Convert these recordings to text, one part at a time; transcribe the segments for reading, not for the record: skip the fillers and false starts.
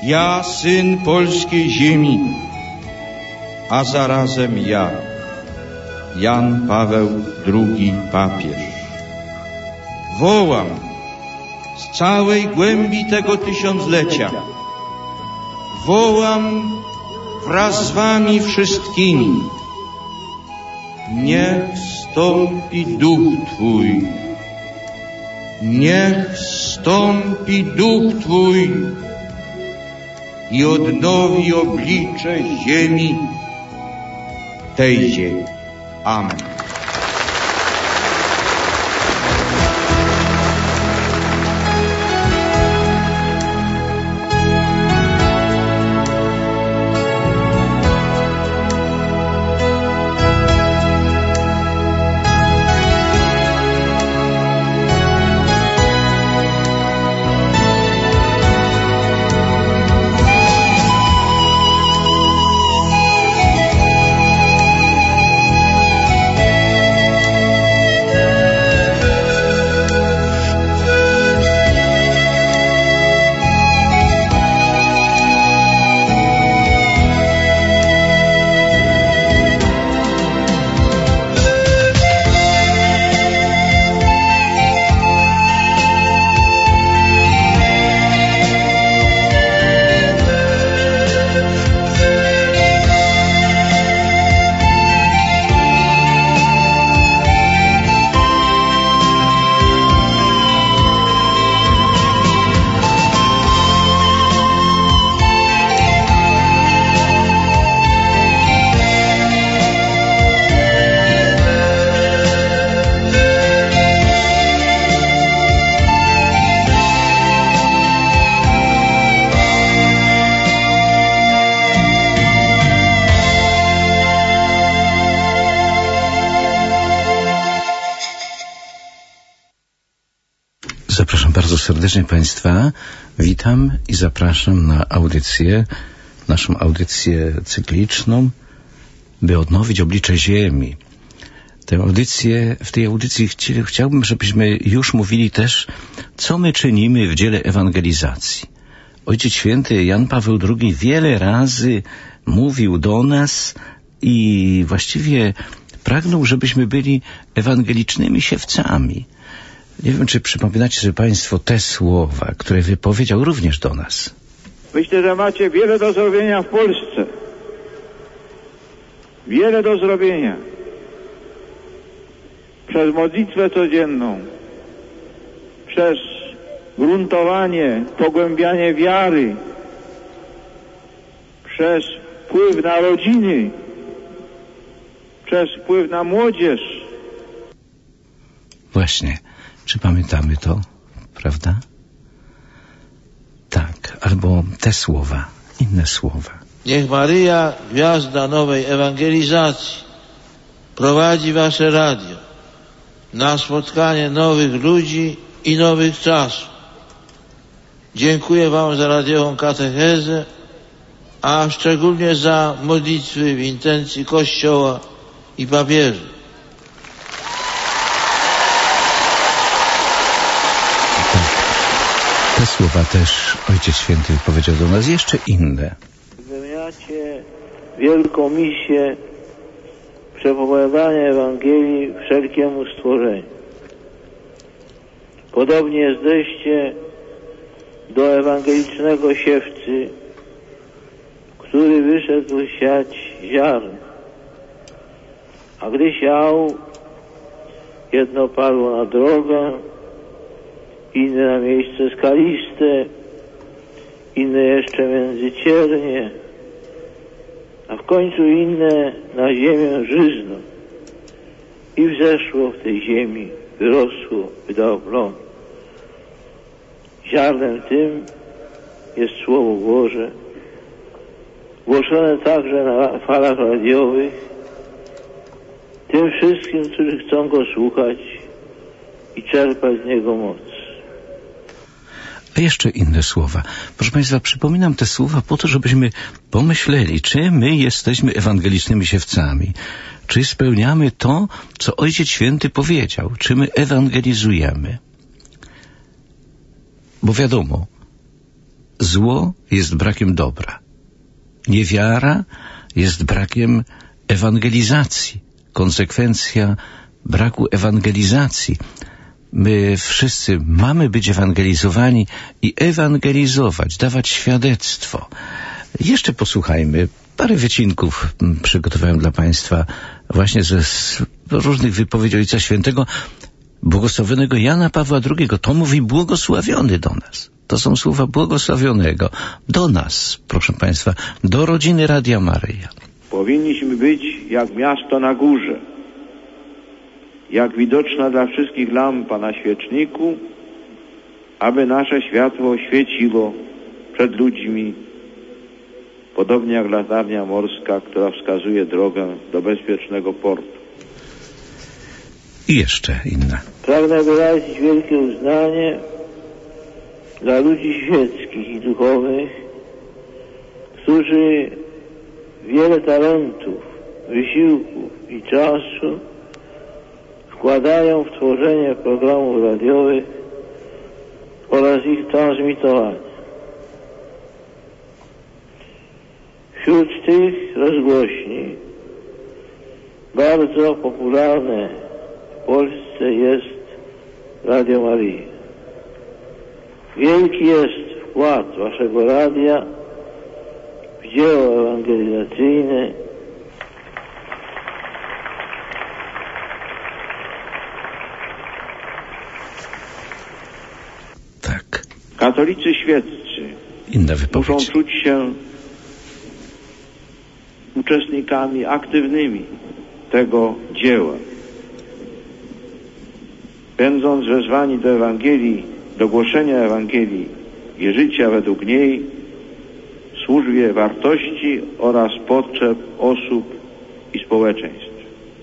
Ja, syn polskiej ziemi, a zarazem ja, Jan Paweł II papież, wołam z całej głębi tego tysiąclecia, wołam wraz z wami wszystkimi: niech stąpi duch Twój, niech stąpi duch Twój i odnowi oblicze ziemi, tej ziemi. Amen. Zapraszam bardzo serdecznie Państwa. Witam i zapraszam na audycję, naszą audycję cykliczną, by odnowić oblicze ziemi. W tej audycji chciałbym, żebyśmy już mówili też, co my czynimy w dziele ewangelizacji. Ojciec Święty Jan Paweł II wiele razy mówił do nas i właściwie pragnął, żebyśmy byli ewangelicznymi siewcami. Nie wiem, czy przypominacie sobie Państwo te słowa, które wypowiedział również do nas. Myślę, że macie wiele do zrobienia w Polsce. Wiele do zrobienia. Przez modlitwę codzienną, przez gruntowanie, pogłębianie wiary, przez wpływ na rodziny, przez wpływ na młodzież. Właśnie. Czy pamiętamy to, prawda? Tak, albo te słowa, inne słowa. Niech Maryja, gwiazda nowej ewangelizacji, prowadzi wasze radio na spotkanie nowych ludzi i nowych czasów. Dziękuję wam za radiową katechezę, a szczególnie za modlitwy w intencji Kościoła i papieży. Te słowa też Ojciec Święty powiedział do nas, jeszcze inne. Wypełniacie wielką misję przepowiadania Ewangelii wszelkiemu stworzeniu. Podobnie jesteście do ewangelicznego siewcy, który wyszedł siać ziarno. A gdy siał, jedno padło na drogę, inne na miejsce skaliste, inne jeszcze między ciernie, a w końcu inne na ziemię żyzną. I wzeszło w tej ziemi, wyrosło, wydało plon. Ziarnem tym jest Słowo Boże, głoszone także na falach radiowych, tym wszystkim, którzy chcą go słuchać i czerpać z niego moc. A jeszcze inne słowa. Proszę Państwa, przypominam te słowa po to, żebyśmy pomyśleli, czy my jesteśmy ewangelicznymi siewcami, czy spełniamy to, co Ojciec Święty powiedział, czy my ewangelizujemy. Bo wiadomo, zło jest brakiem dobra. Niewiara jest brakiem ewangelizacji. Konsekwencja braku ewangelizacji. My wszyscy mamy być ewangelizowani i ewangelizować, dawać świadectwo. Jeszcze posłuchajmy. Parę wycinków przygotowałem dla Państwa właśnie ze różnych wypowiedzi Ojca Świętego, błogosławionego Jana Pawła II. To mówi błogosławiony do nas. To są słowa błogosławionego do nas, proszę Państwa, do rodziny Radia Maryja. Powinniśmy być jak miasto na górze, jak widoczna dla wszystkich lampa na świeczniku, aby nasze światło świeciło przed ludźmi, podobnie jak latarnia morska, która wskazuje drogę do bezpiecznego portu. I jeszcze inna. Pragnę wyrazić wielkie uznanie dla ludzi świeckich i duchowych, którzy wiele talentów, wysiłków i czasu wkładają w tworzenie programów radiowych oraz ich transmitowanie. Wśród tych rozgłośni bardzo popularne w Polsce jest Radio Maryja. Wielki jest wkład waszego radia w dzieło ewangelizacyjne, Tak. Katolicy świeccy Inna muszą wypowiedź. czuć się uczestnikami aktywnymi tego dzieła. Będąc wezwani do Ewangelii, do głoszenia Ewangelii i życia według niej, w służbie wartości oraz potrzeb osób i społeczeństw.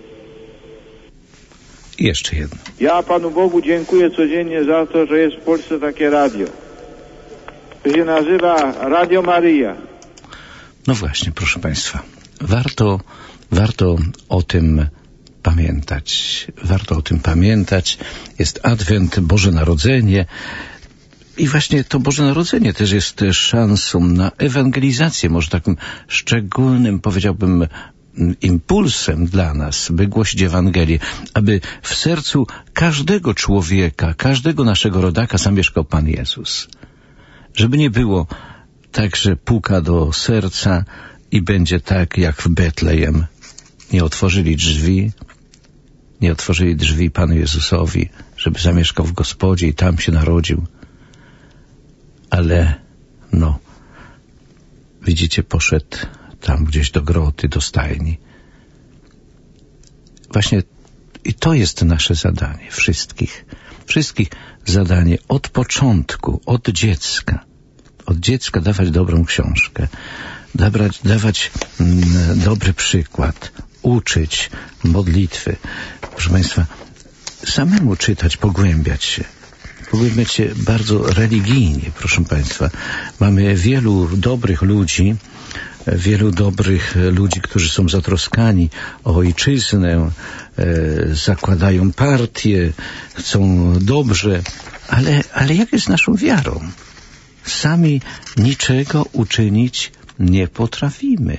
I jeszcze jedno. Ja Panu Bogu dziękuję codziennie za to, że jest w Polsce takie radio. To się nazywa Radio Maryja. No właśnie, proszę Państwa, warto o tym pamiętać. Warto o tym pamiętać. Jest Adwent, Boże Narodzenie. I właśnie to Boże Narodzenie też jest szansą na ewangelizację, może takim szczególnym, powiedziałbym, impulsem dla nas, by głosić Ewangelię, aby w sercu każdego człowieka, każdego naszego rodaka zamieszkał Pan Jezus. Żeby nie było tak, że puka do serca i będzie tak jak w Betlejem. Nie otworzyli drzwi Panu Jezusowi, żeby zamieszkał w gospodzie i tam się narodził. Ale, widzicie, poszedł tam gdzieś do groty, do stajni. Właśnie i to jest nasze zadanie, wszystkich zadanie od początku, od dziecka dawać dobrą książkę, dawać dobry przykład, uczyć modlitwy. Proszę Państwa, samemu czytać, pogłębiać się bardzo religijnie, proszę Państwa. Mamy wielu dobrych ludzi, którzy są zatroskani o ojczyznę, zakładają partie, chcą dobrze, ale jak jest naszą wiarą? Sami niczego uczynić nie potrafimy.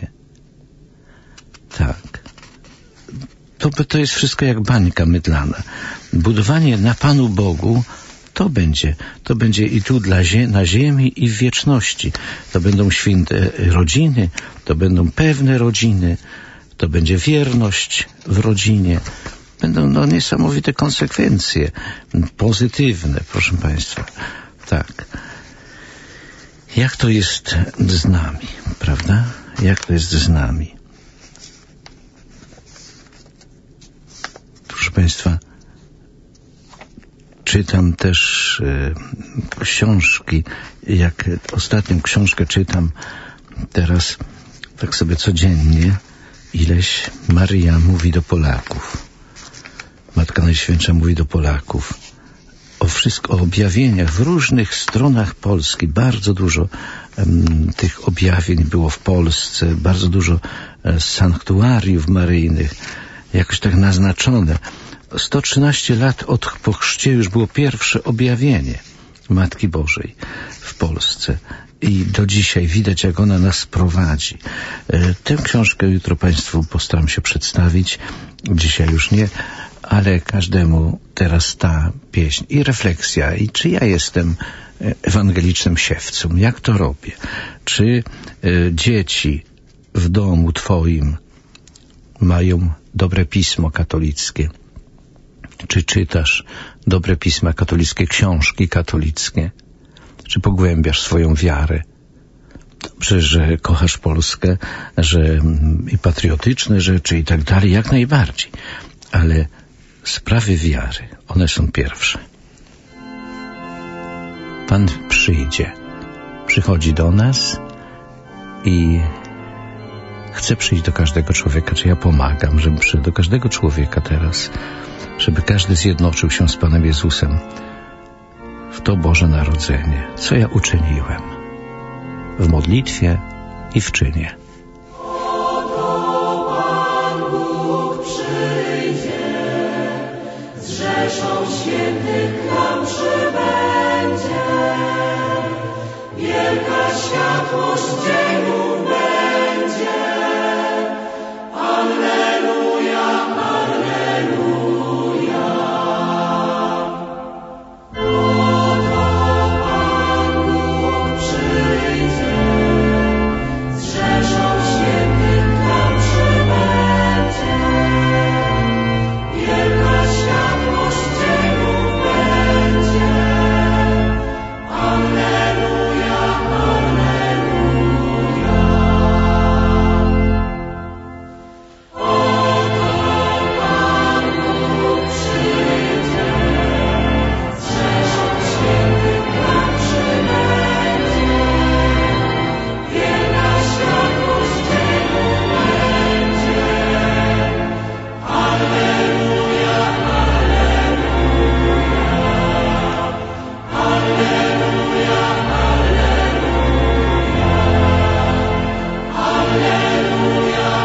Tak. To jest wszystko jak bańka mydlana. Budowanie na Panu Bogu to będzie i tu na ziemi i w wieczności. To będą święte rodziny, to będą pewne rodziny, to będzie wierność w rodzinie. Będą niesamowite konsekwencje, pozytywne, proszę Państwa. Tak. Jak to jest z nami, prawda? Jak to jest z nami? Proszę Państwa, czytam też książki. Jak ostatnią książkę czytam teraz, tak sobie codziennie, ileś Maryja mówi do Polaków. Matka Najświętsza mówi do Polaków. O objawieniach w różnych stronach Polski. Bardzo dużo tych objawień było w Polsce. Bardzo dużo sanktuariów maryjnych. Jakoś tak naznaczone. 113 lat po chrzcie już było pierwsze objawienie. Matki Bożej w Polsce. I do dzisiaj widać, jak ona nas prowadzi. Tę książkę jutro Państwu postaram się przedstawić. Dzisiaj już nie, ale każdemu teraz ta pieśń i refleksja. I czy ja jestem ewangelicznym siewcą? Jak to robię? Czy dzieci w domu Twoim mają dobre pismo katolickie? Czy czytasz dobre pisma katolickie, książki katolickie? Czy pogłębiasz swoją wiarę? Dobrze, że kochasz Polskę, że i patriotyczne rzeczy i tak dalej, jak najbardziej. Ale sprawy wiary, one są pierwsze. Pan przychodzi do nas i chce przyjść do każdego człowieka. Czy ja pomagam, żeby przyjść do każdego człowieka teraz, żeby każdy zjednoczył się z Panem Jezusem w to Boże Narodzenie. Co ja uczyniłem w modlitwie i w czynie. Oto Pan Bóg przyjdzie, z rzeszą świętych nam przybędzie. Wielka światłość dziejów będzie. Alleluja, alleluja. Oto Pan Bóg przyjdzie, z rzeszą świętych nam przybędzie. Wielka światłość dziejów będzie. Alleluja, alleluja. Oto Pan Bóg przyjdzie, z rzeszą świętych nam przybędzie. Wielka światłość dziejów będzie. Alleluja, alleluja. Alleluja, alleluja. Alleluja,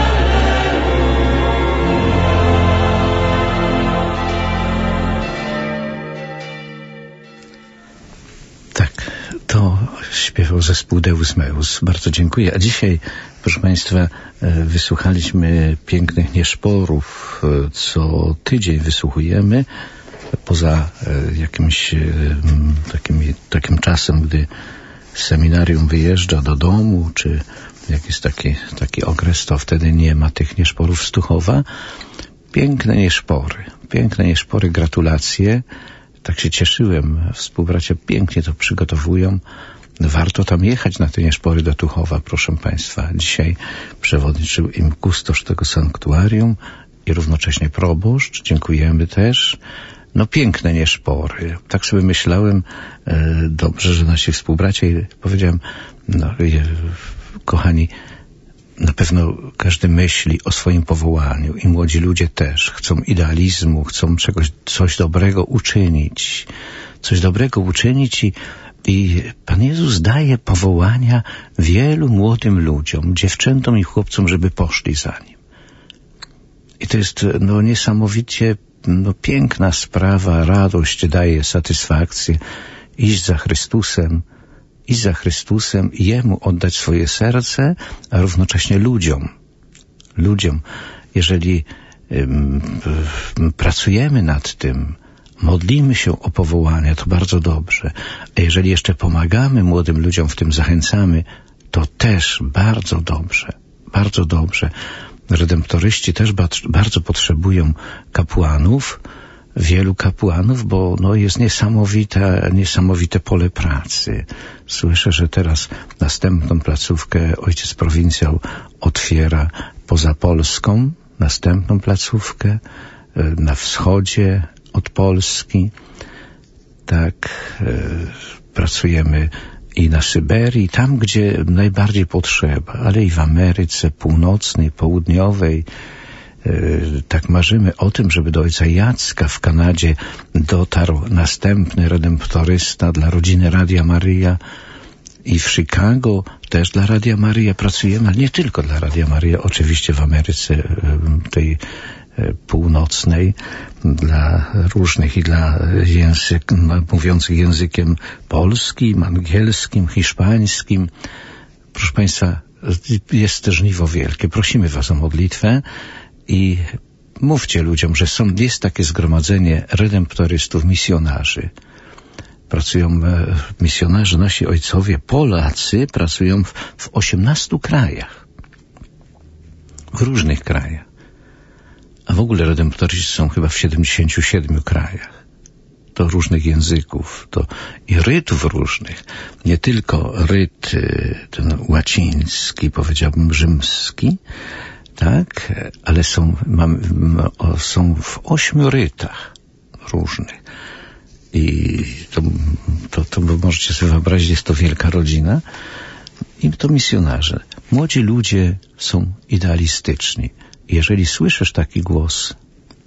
Tak, to śpiewał zespół Deus Meus. Bardzo dziękuję. A dzisiaj, proszę Państwa, wysłuchaliśmy pięknych nieszporów. Co tydzień wysłuchujemy, poza jakimś takim czasem, gdy seminarium wyjeżdża do domu, czy jak jest taki okres, to wtedy nie ma tych nieszporów z Tuchowa. Piękne nieszpory, gratulacje. Tak się cieszyłem, współbracia pięknie to przygotowują. Warto tam jechać na te nieszpory do Tuchowa, proszę Państwa. Dzisiaj przewodniczył im kustosz tego sanktuarium i równocześnie proboszcz. Dziękujemy też. No piękne nieszpory. Tak sobie myślałem, dobrze, że nasi współbracia, i powiedziałem, kochani, na pewno każdy myśli o swoim powołaniu i młodzi ludzie też chcą idealizmu, chcą coś dobrego uczynić. I Pan Jezus daje powołania wielu młodym ludziom, dziewczętom i chłopcom, żeby poszli za Nim. I to jest niesamowicie piękna sprawa, radość daje, satysfakcję. Iść za Chrystusem, Jemu oddać swoje serce, a równocześnie ludziom. Jeżeli pracujemy nad tym, modlimy się o powołania, to bardzo dobrze. A jeżeli jeszcze pomagamy młodym ludziom, w tym zachęcamy, to też bardzo dobrze. Redemptoryści też bardzo potrzebują kapłanów, wielu kapłanów, bo jest niesamowite pole pracy. Słyszę, że teraz następną placówkę ojciec prowincjał otwiera poza Polską, następną placówkę na wschodzie od Polski. Tak, pracujemy i na Syberii, tam gdzie najbardziej potrzeba, ale i w Ameryce Północnej, Południowej. Tak marzymy o tym, żeby do ojca Jacka w Kanadzie dotarł następny redemptorysta dla rodziny Radia Maryja, i w Chicago też dla Radia Maryja pracujemy, ale nie tylko dla Radia Maryja, oczywiście w Ameryce tej północnej dla różnych i dla mówiących językiem polskim, angielskim, hiszpańskim. Proszę Państwa, jest żniwo wielkie. Prosimy Was o modlitwę i mówcie ludziom, że jest takie zgromadzenie redemptorystów, misjonarzy. Pracują misjonarze, nasi ojcowie, Polacy, pracują w 18 krajach. W różnych krajach. A w ogóle redemptoryści są chyba w 77 krajach. To różnych języków, to i rytów różnych. Nie tylko ryt ten łaciński, powiedziałbym to tak, ale są w 8 rytach różnych. I to możecie sobie wyobrazić, jest to wielka rodzina. I to misjonarze. Młodzi ludzie są idealistyczni. Jeżeli słyszysz taki głos,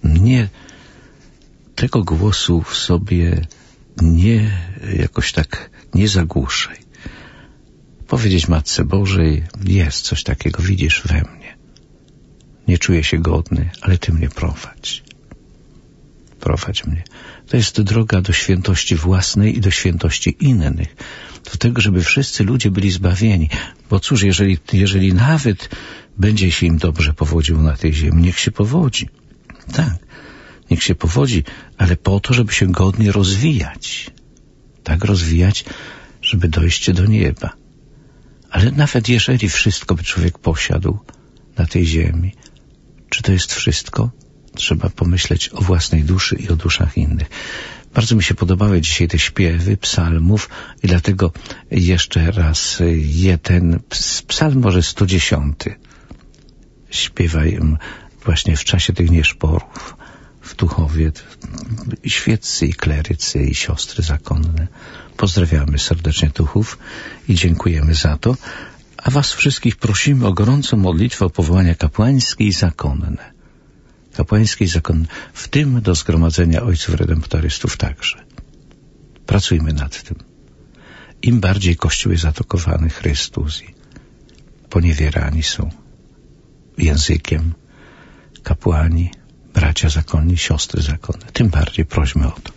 tego głosu w sobie jakoś tak nie zagłuszaj. Powiedzieć Matce Bożej, jest coś takiego, widzisz we mnie. Nie czuję się godny, ale Ty mnie prowadź. Prowadź mnie. To jest droga do świętości własnej i do świętości innych. Do tego, żeby wszyscy ludzie byli zbawieni. Bo cóż, jeżeli nawet będzie się im dobrze powodziło na tej ziemi, niech się powodzi. Tak, niech się powodzi, ale po to, żeby się godnie rozwijać. Tak rozwijać, żeby dojść do nieba. Ale nawet jeżeli wszystko by człowiek posiadł na tej ziemi, czy to jest wszystko? Trzeba pomyśleć o własnej duszy i o duszach innych. Bardzo mi się podobały dzisiaj te śpiewy psalmów i dlatego jeszcze raz ten psalm może 110 śpiewaj właśnie w czasie tych nieszporów w Tuchowie, i świeccy, i klerycy, i siostry zakonne. Pozdrawiamy serdecznie Tuchów i dziękujemy za to. A was wszystkich prosimy o gorącą modlitwę o powołania kapłańskie i zakonne. Kapłańskie i zakonne, w tym do zgromadzenia ojców redemptorystów także. Pracujmy nad tym. Im bardziej Kościół jest atakowany, Chrystus i poniewierani są językiem kapłani, bracia zakonni, siostry zakonne, tym bardziej prośmy o to.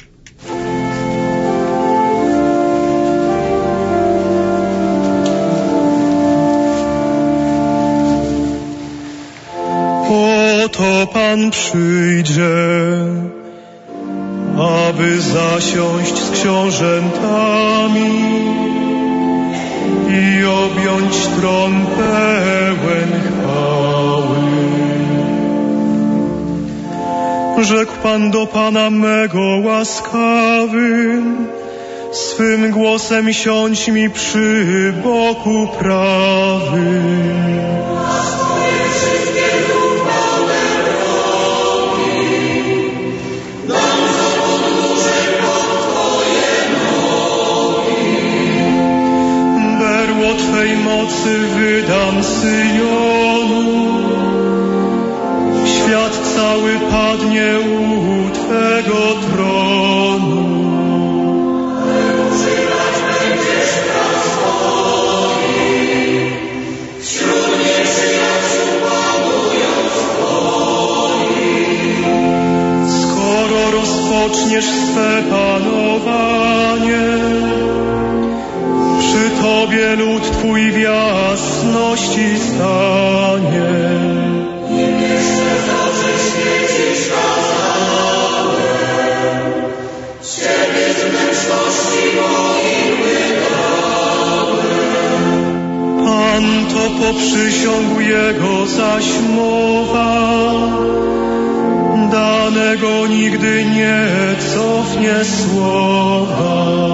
Oto Pan przyjdzie, aby zasiąść z książętami i objąć tron pełen chwały. Rzekł Pan do Pana mego łaskawym, swym głosem siądź mi przy boku prawym. Twej mocy wydam Syjonu, świat cały padnie u Twego tronu. Używać będziesz praw swoich, wśród nieprzyjaciół panując Twoich. Skoro rozpoczniesz swe panowanie, przy Tobie lud Twój w jasności stanie. Nim jeszcze zawsze świecisz kazałem, z Ciebie z wnętrzności moich wydałem. Pan to poprzysiągł Jego zaś mowa, danego nigdy nie cofnie słowa.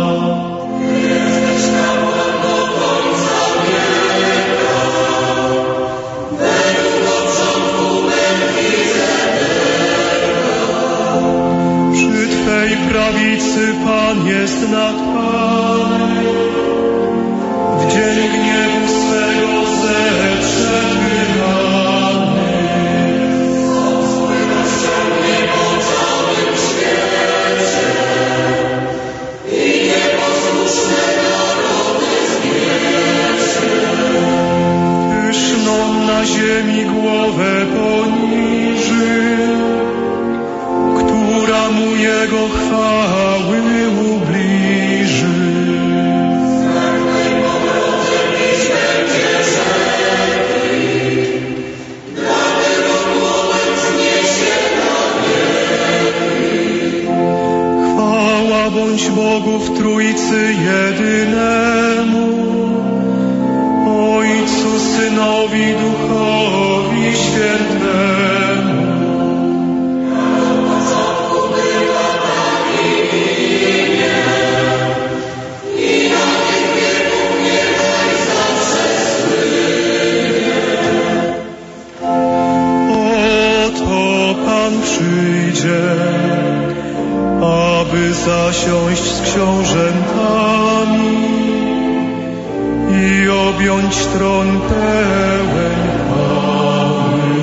Prawicy Pan jest nad Panem, w dzień gniewu swego zetrze wyrany. Spływa ciągnie po całym świecie i nieposłuszne narody zmierzy. Pyszną na ziemi głowę poniży, do chwały ubliży. Chwała bądź Bogu w Trójcy jedynemu, Ojcu, Synowi, Duchowi Świętemu. Oto Pan przyjdzie, aby zasiąść z książętami i objąć tron pełen chwały.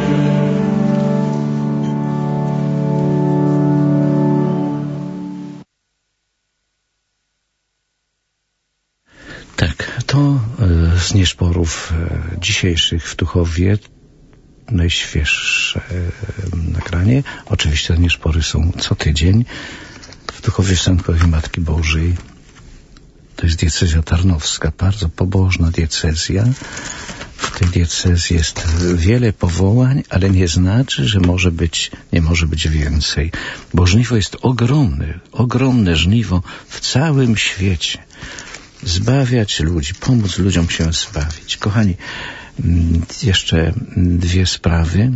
Tak, to z nieszporów dzisiejszych w Tuchowie najświeższe nagranie. Oczywiście te nieszpory są co tydzień w Tuchowie Wstępkowej Matki Bożej. To jest diecezja tarnowska, bardzo pobożna diecezja. W tej diecezji jest wiele powołań, ale nie znaczy, że nie może być więcej. Bo żniwo jest ogromne żniwo w całym świecie. Zbawiać ludzi, pomóc ludziom się zbawić. Kochani, jeszcze dwie sprawy.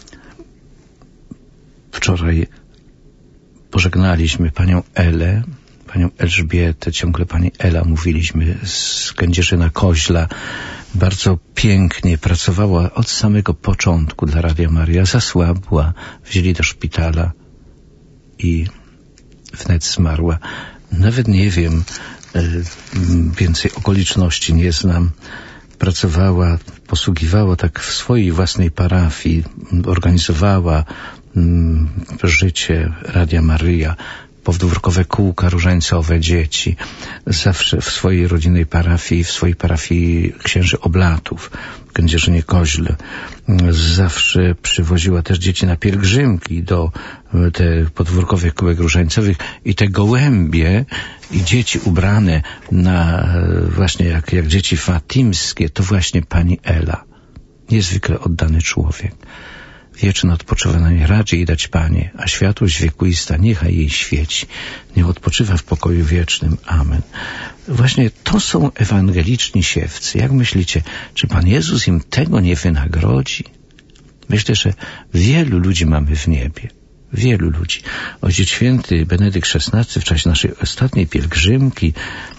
Wczoraj pożegnaliśmy panią Elę, panią Elżbietę, ciągle pani Ela mówiliśmy z Kędzierzyna-Koźla. Bardzo pięknie pracowała od samego początku dla Radia Maryja. Zasłabła, wzięli do szpitala i wnet zmarła. Nawet nie wiem, więcej okoliczności nie znam. Pracowała, posługiwała tak w swojej własnej parafii, organizowała życie Radia Maryja, powdórkowe kółka różańcowe, dzieci, zawsze w swojej rodzinnej parafii, w swojej parafii księży oblatów w Kędzierzynie-Koźle. Zawsze przywoziła też dzieci na pielgrzymki do te podwórkowych kółek różańcowych i te gołębie i dzieci ubrane na właśnie jak dzieci fatimskie, to właśnie pani Ela. Niezwykle oddany człowiek. Wieczne odpoczywanie radzie jej dać Panie, a światłość wiekuista niechaj jej świeci. Niech odpoczywa w pokoju wiecznym. Amen. Właśnie to są ewangeliczni siewcy. Jak myślicie, czy Pan Jezus im tego nie wynagrodzi? Myślę, że wielu ludzi mamy w niebie. Wielu ludzi. Ojciec Święty Benedykt XVI w czasie naszej ostatniej pielgrzymki,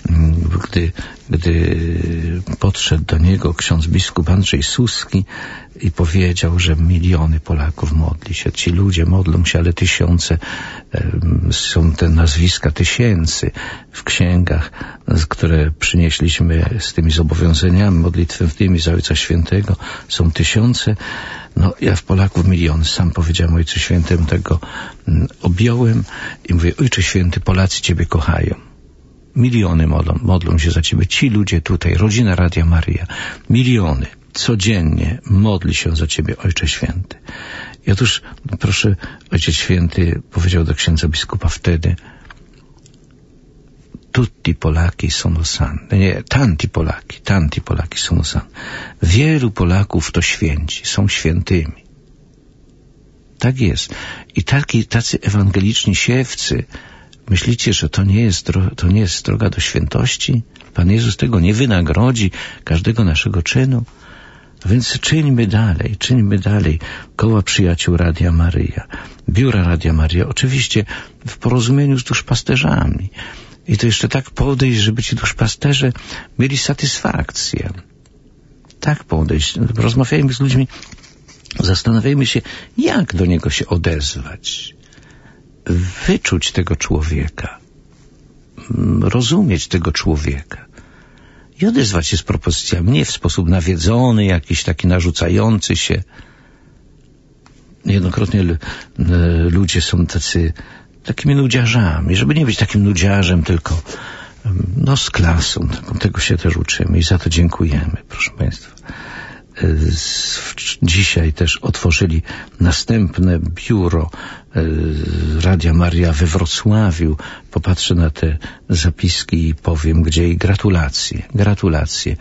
gdy podszedł do niego ksiądz biskup Andrzej Suski i powiedział, że miliony Polaków modli się. Ci ludzie modlą się, ale tysiące, są te nazwiska tysięcy w księgach, które przynieśliśmy z tymi zobowiązaniami modlitewnymi za Ojca Świętego. Są tysiące. No, ja w Polaków miliony. Sam powiedziałem Ojcu Świętemu, tego objąłem i mówię: Ojcze Święty, Polacy Ciebie kochają. Miliony modlą się za Ciebie. Ci ludzie tutaj, rodzina Radia Maryja, miliony codziennie modli się za Ciebie, Ojcze Święty. I otóż, proszę, Ojciec Święty powiedział do księdza biskupa wtedy: tutti Polaki sono santi. Nie, tanti Polaki sono santi. Wielu Polaków to święci, są świętymi. Tak jest. I tacy ewangeliczni siewcy, myślicie, że to nie jest droga do świętości? Pan Jezus tego nie wynagrodzi, każdego naszego czynu? Więc czyńmy dalej. Koła przyjaciół Radia Maryja, biura Radia Maryja, oczywiście w porozumieniu z duszpasterzami. I to jeszcze tak podejść, żeby ci duszpasterze mieli satysfakcję. Tak podejść. Rozmawiajmy z ludźmi, zastanawiajmy się, jak do niego się odezwać. Wyczuć tego człowieka. Rozumieć tego człowieka. I odezwać się z propozycjami. Nie w sposób nawiedzony, jakiś taki narzucający się. Niejednokrotnie ludzie są takimi nudziarzami. Żeby nie być takim nudziarzem, tylko z klasą. Tego się też uczymy i za to dziękujemy, proszę Państwa. Dzisiaj też otworzyli następne biuro Radia Maria we Wrocławiu. Popatrzę na te zapiski i powiem, gdzie i gratulacje.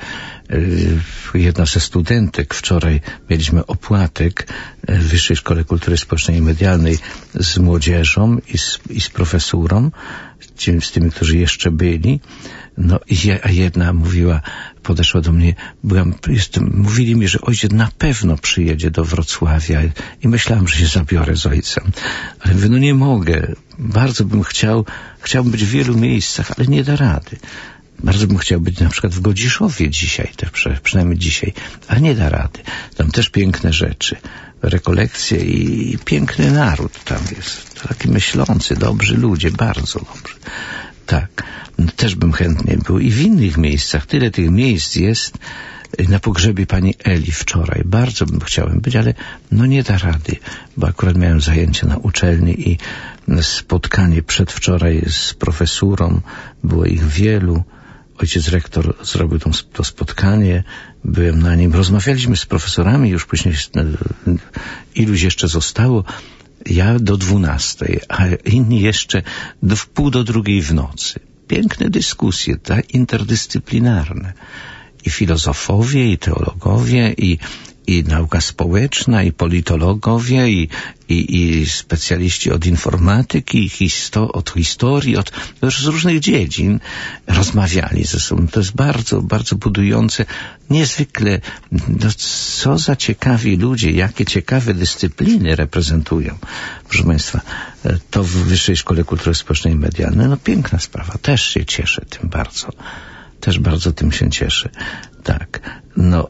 Jedna ze studentek, wczoraj mieliśmy opłatek w Wyższej Szkole Kultury Społecznej i Medialnej z młodzieżą i z profesurą, z tymi, którzy jeszcze byli. No a jedna podeszła do mnie, mówili mi, że ojciec na pewno przyjedzie do Wrocławia i myślałem, że się zabiorę z ojcem. Ale mówię, no nie mogę. Bardzo bym chciałbym być w wielu miejscach, ale nie da rady. Bardzo bym chciał być na przykład w Godziszowie dzisiaj, przynajmniej dzisiaj, ale nie da rady. Tam też piękne rzeczy, rekolekcje i piękny naród tam jest. Taki myślący, dobrzy ludzie, bardzo dobrzy. Tak, też bym chętnie był i w innych miejscach. Tyle tych miejsc jest. Na pogrzebie pani Eli wczoraj. Bardzo bym chciałem być, ale no nie da rady, bo akurat miałem zajęcia na uczelni i spotkanie przedwczoraj z profesurą. Było ich wielu. Ojciec rektor zrobił to spotkanie. Byłem na nim. Rozmawialiśmy z profesorami, już później iluś jeszcze zostało. Ja do 12, a inni jeszcze w 1:30 w nocy. Piękne dyskusje, tak, interdyscyplinarne. I filozofowie, i teologowie, i nauka społeczna, i politologowie, i specjaliści od informatyki, od historii, z różnych dziedzin rozmawiali ze sobą. To jest bardzo, bardzo budujące. Niezwykle, co za ciekawi ludzie, jakie ciekawe dyscypliny reprezentują. Proszę Państwa, to w Wyższej Szkole Kultury Społecznej i Medialnej, no piękna sprawa. Też się cieszę tym bardzo. Też bardzo tym się cieszę. Tak. No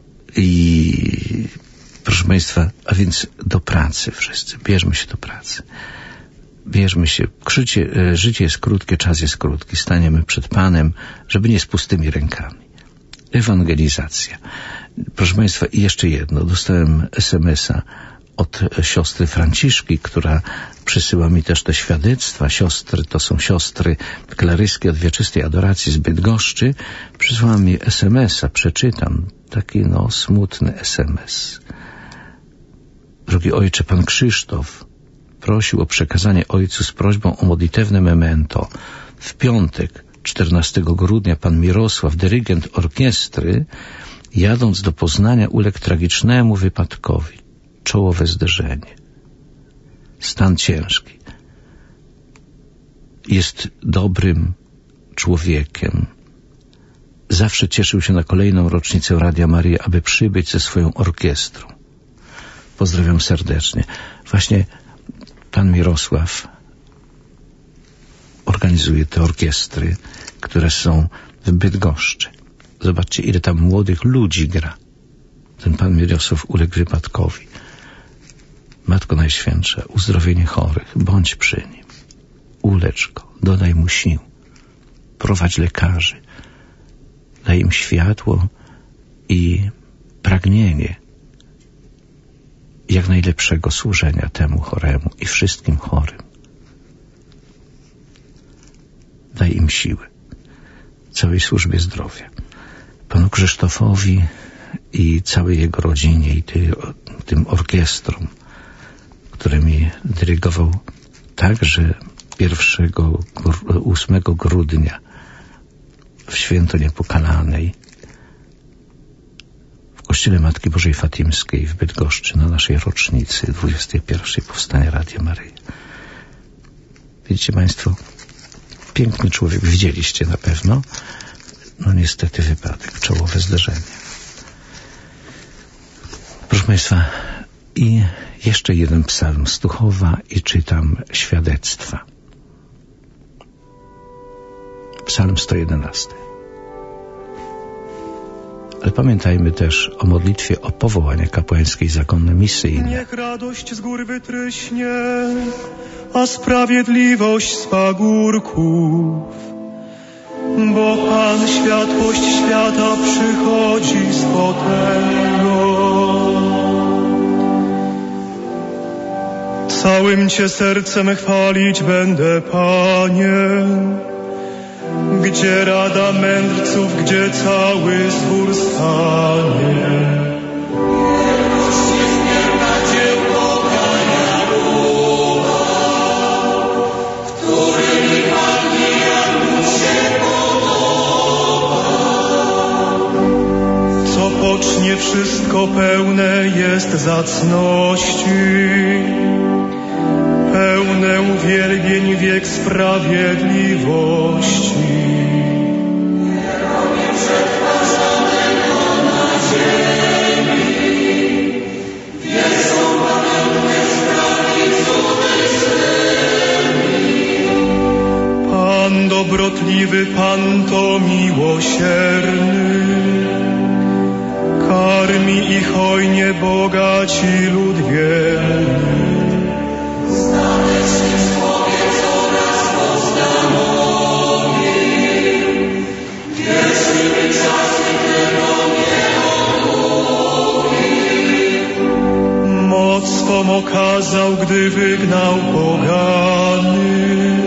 i proszę Państwa, a więc do pracy wszyscy. Bierzmy się do pracy. Bierzmy się. Życie jest krótkie, czas jest krótki. Staniemy przed Panem, żeby nie z pustymi rękami. Ewangelizacja. Proszę Państwa, i jeszcze jedno. Dostałem SMS-a od siostry Franciszki, która przysyła mi też te świadectwa. Siostry, to są siostry klaryski od Wieczystej Adoracji z Bydgoszczy. Przysłała mi SMS-a, przeczytam. Taki smutny SMS. Drogi ojcze, pan Krzysztof prosił o przekazanie ojcu z prośbą o modlitewne memento. W piątek, 14 grudnia, pan Mirosław, dyrygent orkiestry, jadąc do Poznania, uległ tragicznemu wypadkowi. Czołowe zderzenie. Stan ciężki. Jest dobrym człowiekiem. Zawsze cieszył się na kolejną rocznicę Radia Maria, aby przybyć ze swoją orkiestrą. Pozdrawiam serdecznie. Właśnie pan Mirosław organizuje te orkiestry, które są w Bydgoszczy. Zobaczcie, ile tam młodych ludzi gra. Ten pan Mirosław uległ wypadkowi. Matko Najświętsza, uzdrowienie chorych, bądź przy nim. Ulecz go, dodaj mu sił. Prowadź lekarzy. Daj im światło i pragnienie jak najlepszego służenia temu choremu i wszystkim chorym. Daj im siłę. Całej służbie zdrowia. Panu Krzysztofowi i całej jego rodzinie i tym orkiestrom, którymi dyrygował także 8 grudnia w Święto Niepokalanej w Kościele Matki Bożej Fatimskiej w Bydgoszczy na naszej rocznicy 21. powstania Radia Maryja. Widzicie Państwo, piękny człowiek, widzieliście na pewno. No niestety wypadek, czołowe zderzenie. Proszę Państwa, i jeszcze jeden psalm z Tuchowa i czytam świadectwa. Psalm 111. Ale pamiętajmy też o modlitwie o powołania kapłańskie i zakonne misyjne. Niech radość z gór wytryśnie, a sprawiedliwość z pagórków. Bo Pan światłość świata przychodzi z potęgą. Całym Cię sercem chwalić będę, Panie. Gdzie rada mędrców, gdzie cały zbór stanie. Chocz nie wszystko pełne jest zacności, pełne uwielbień wiek sprawiedliwości. Pan dobrotliwy, Pan to miłosierny, karmi i hojnie bogaci lud wierny. Stateczny człowiek oraz postamowi, wieczny czasy tego nie odmówi. Moc swą okazał, gdy wygnał pogany,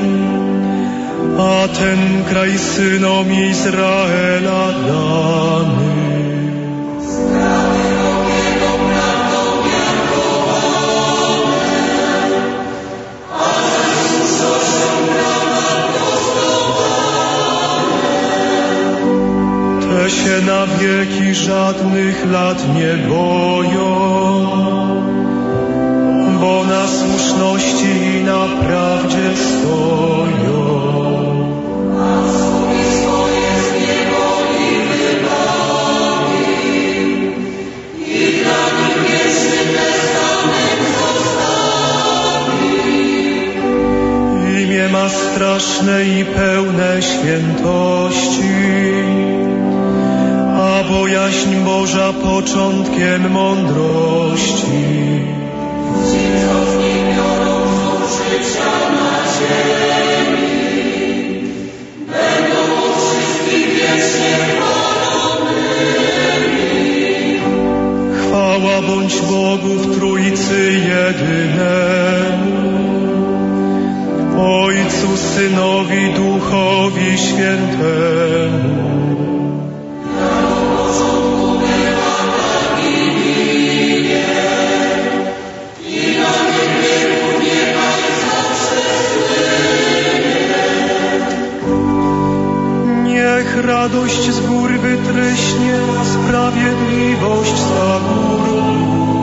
a ten kraj synom Izraela dany. Te się na wieki żadnych lat nie boją, bo na słuszności i na prawdzie stoją. Imię ma straszne i pełne świętości, a bojaźń Boża początkiem mądrości. Ci, co z nim biorą życia na ziemi, będą od wszystkich wiecznie chwalonymi. Chwała bądź Bogu w Trójcy jedynemu, Ojcu, Synowi, Duchowi Świętemu. Niech radość z gór wytryśnie, sprawiedliwość za górą,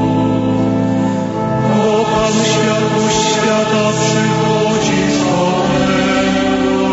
bo Pan światłość świata przychodzi z potęgą.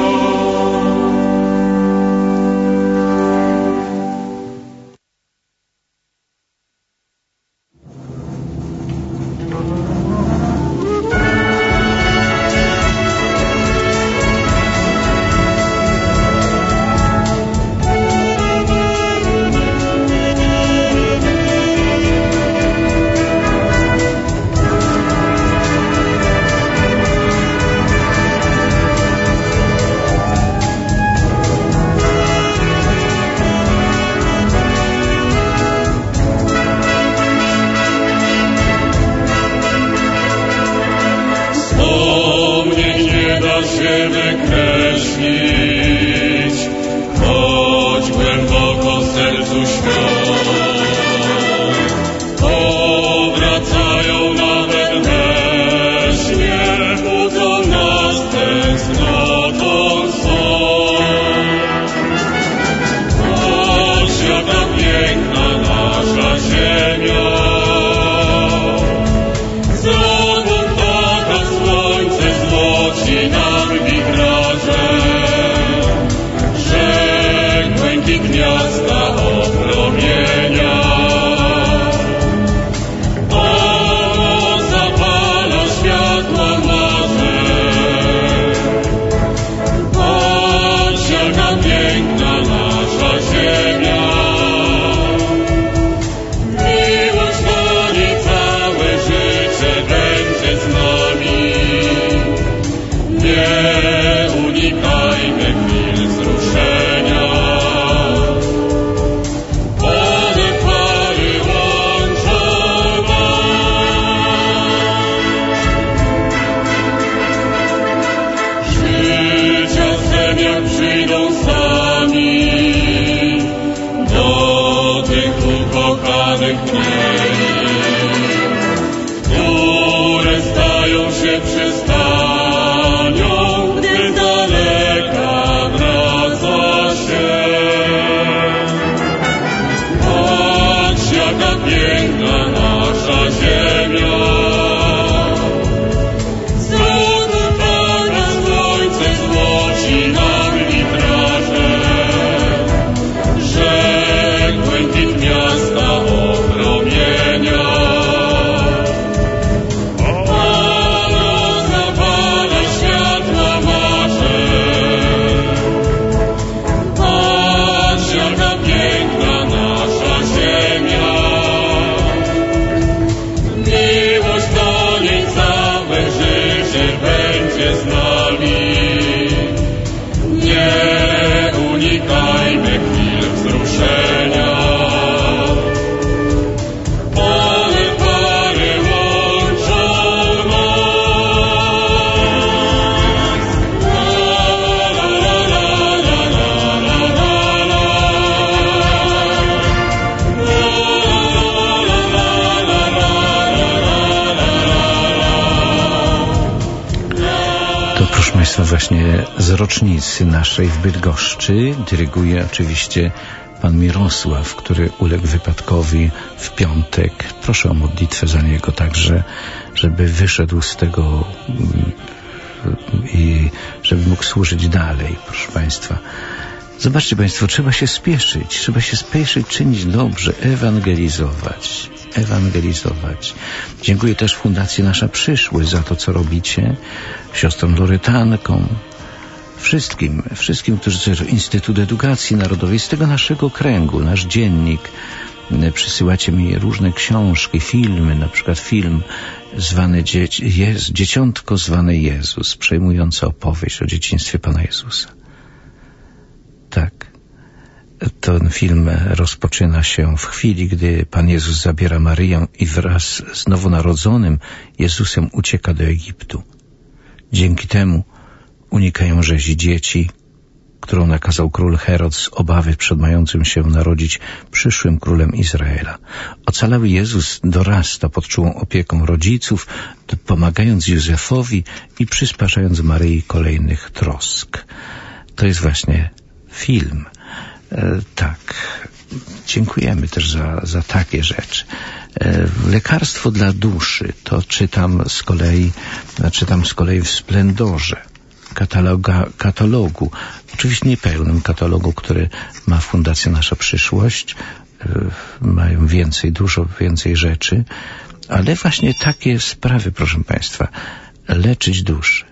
Państwa, właśnie z rocznicy naszej w Bydgoszczy dyryguje oczywiście pan Mirosław, który uległ wypadkowi w piątek. Proszę o modlitwę za niego także, żeby wyszedł z tego i żeby mógł służyć dalej, proszę Państwa. Zobaczcie Państwo, trzeba się spieszyć, czynić dobrze, ewangelizować. Dziękuję też Fundacji Nasza Przyszłość za to, co robicie, siostrom Lorytankom, wszystkim, którzy Instytut Edukacji Narodowej, z tego naszego kręgu, nasz dziennik. Przysyłacie mi różne książki, filmy, na przykład film zwany Dzieciątko zwane Jezus, przejmująca opowieść o dzieciństwie Pana Jezusa. Tak. Ten film rozpoczyna się w chwili, gdy Pan Jezus zabiera Maryję i wraz z nowonarodzonym Jezusem ucieka do Egiptu. Dzięki temu unikają rzezi dzieci, którą nakazał król Herod z obawy przed mającym się narodzić przyszłym królem Izraela. Ocalały Jezus dorasta pod czułą opieką rodziców, pomagając Józefowi i przysparzając Maryi kolejnych trosk. To jest właśnie film. Tak. Dziękujemy też za takie rzeczy. Lekarstwo dla duszy to czytam z kolei w Splendorze katalogu, oczywiście niepełnym katalogu, który ma Fundacja Nasza Przyszłość. Mają dużo więcej rzeczy, ale właśnie takie sprawy, proszę Państwa, leczyć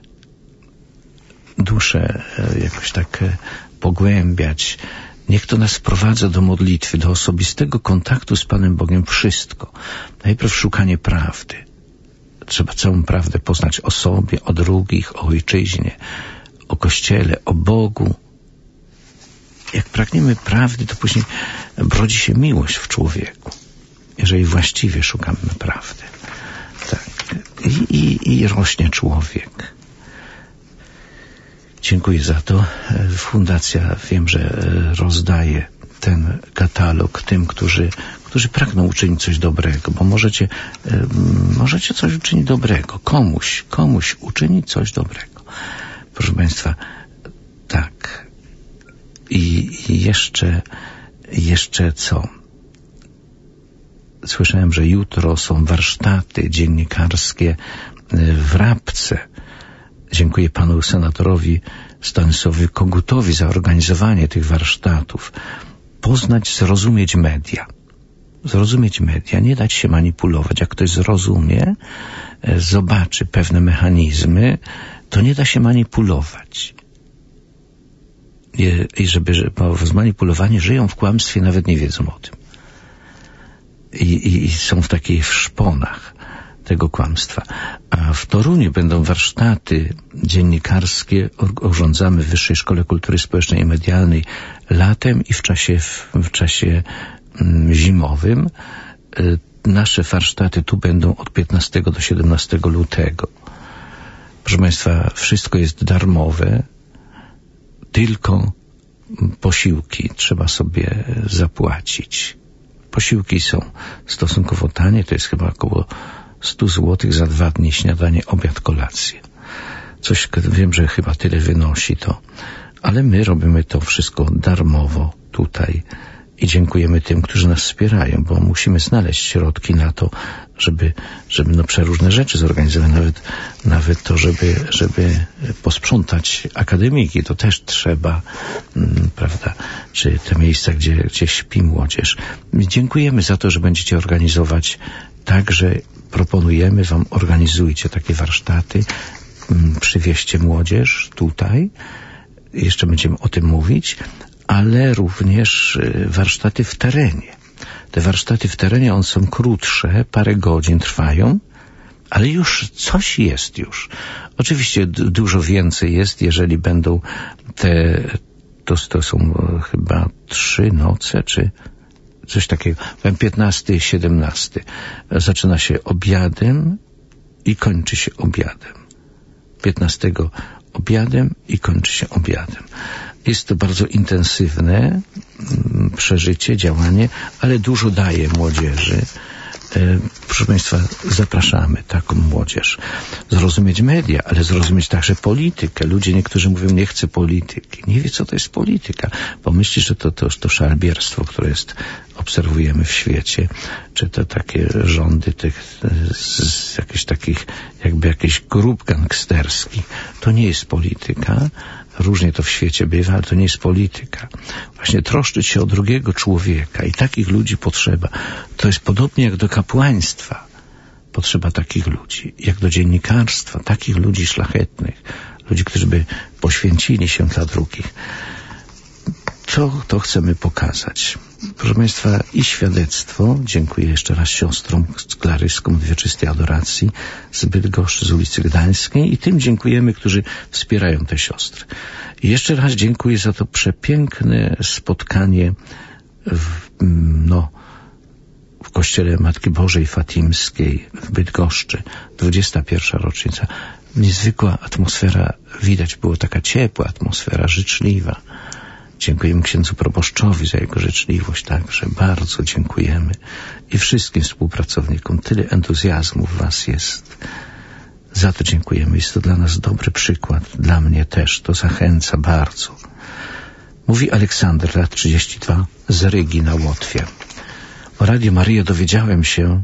duszę jakoś tak pogłębiać. Niech to nas prowadza do modlitwy, do osobistego kontaktu z Panem Bogiem. Wszystko. Najpierw szukanie prawdy. Trzeba całą prawdę poznać o sobie, o drugich, o ojczyźnie, o Kościele, o Bogu. Jak pragniemy prawdy, to później brodzi się miłość w człowieku, jeżeli właściwie szukamy prawdy. Tak. I rośnie człowiek. Dziękuję za to. Fundacja, wiem, że rozdaje ten katalog tym, którzy pragną uczynić coś dobrego, bo możecie coś uczynić dobrego. Komuś uczynić coś dobrego. Proszę Państwa, tak. I jeszcze co? Słyszałem, że jutro są warsztaty dziennikarskie w Rabce. Dziękuję panu senatorowi Stanisławowi Kogutowi za organizowanie tych warsztatów. Poznać, zrozumieć media. Nie dać się manipulować. Jak ktoś zrozumie, zobaczy pewne mechanizmy, to nie da się manipulować. Bo zmanipulowani żyją w kłamstwie, nawet nie wiedzą o tym. I są w takiej szponach tego kłamstwa. A w Toruniu będą warsztaty dziennikarskie, urządzamy w Wyższej Szkole Kultury Społecznej i Medialnej latem i w czasie zimowym. Nasze warsztaty tu będą od 15 do 17 lutego. Proszę Państwa, wszystko jest darmowe, tylko posiłki trzeba sobie zapłacić. Posiłki są stosunkowo tanie, to jest chyba około 100 zł za 2 dni, śniadanie, obiad, kolację. Wiem, że chyba tyle wynosi to, ale my robimy to wszystko darmowo tutaj i dziękujemy tym, którzy nas wspierają, bo musimy znaleźć środki na to, żeby przeróżne rzeczy zorganizować, nawet to, żeby posprzątać akademiki, to też trzeba, prawda, czy te miejsca, gdzie śpi młodzież. Dziękujemy za to, że będziecie organizować, także proponujemy wam, organizujcie takie warsztaty, przywieźcie młodzież tutaj, jeszcze będziemy o tym mówić, ale również warsztaty w terenie. Te warsztaty w terenie, one są krótsze, parę godzin trwają, ale już coś jest już. Oczywiście dużo więcej jest, jeżeli będą to są chyba 3 noce, czy coś takiego. 15 i 17. Zaczyna się obiadem i kończy się obiadem. 15 obiadem i kończy się obiadem. Jest to bardzo intensywne przeżycie, działanie, ale dużo daje młodzieży. Proszę Państwa, zapraszamy taką młodzież. Zrozumieć media, ale zrozumieć także politykę. Ludzie niektórzy mówią, nie chcę polityki. Nie wie, co to jest polityka. Bo myśli, że to szalbierstwo, które obserwujemy w świecie, czy to takie rządy jakichś takich, jakby jakichś grup gangsterskich. To nie jest polityka. Różnie to w świecie bywa, ale to nie jest polityka. Właśnie troszczyć się o drugiego człowieka i takich ludzi potrzeba. To jest podobnie jak do kapłaństwa. Potrzeba takich ludzi. Jak do dziennikarstwa. Takich ludzi szlachetnych. Ludzi, którzy by poświęcili się dla drugich. To chcemy pokazać. Proszę Państwa, i świadectwo. Dziękuję jeszcze raz siostrom klaryskom od Wieczystej Adoracji z Bydgoszczy, z ulicy Gdańskiej i tym dziękujemy, którzy wspierają te siostry. I jeszcze raz dziękuję za to przepiękne spotkanie w Kościele Matki Bożej Fatimskiej w Bydgoszczy. 21. rocznica. Niezwykła atmosfera, widać było taka ciepła atmosfera, życzliwa. Dziękujemy księdzu proboszczowi za jego życzliwość także. Bardzo dziękujemy. I wszystkim współpracownikom. Tyle entuzjazmu w was jest. Za to dziękujemy. Jest to dla nas dobry przykład. Dla mnie też. To zachęca bardzo. Mówi Aleksander, lat 32, z Rygi na Łotwie. O Radio Maryja dowiedziałem się